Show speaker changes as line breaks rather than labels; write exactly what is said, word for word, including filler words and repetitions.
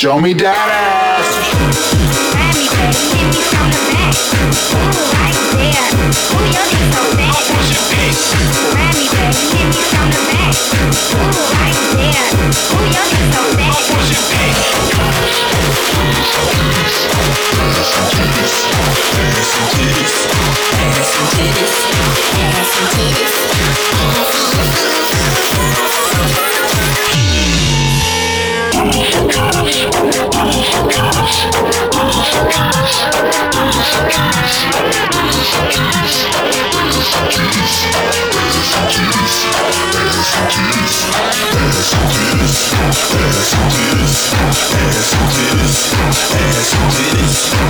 Show me that ass.
Grab me, baby, hit me from the back. Ooh, right there. Ooh, your dick so fat. Grab me, baby, hit me from the back. Ooh, right there. Ooh, your dick so fat.
Ass and titties, ass and titties, ass and titties.